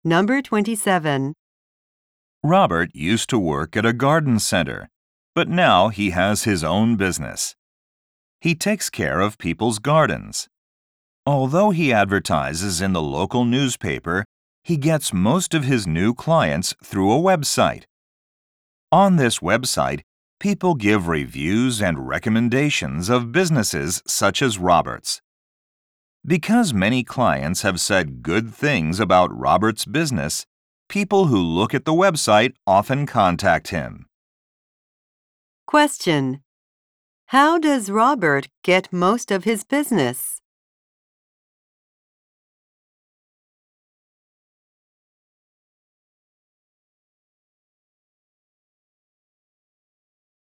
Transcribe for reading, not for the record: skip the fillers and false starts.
Number 27. Robert used to work at a garden center, but now he has his own business. He takes care of people's gardens. Although he advertises in the local newspaper, he gets most of his new clients through a website. On this website, people give reviews and recommendations of businesses such as Robert's. Because many clients have said good things about Robert's business, people who look at the website often contact him. Question. How does Robert get most of his business?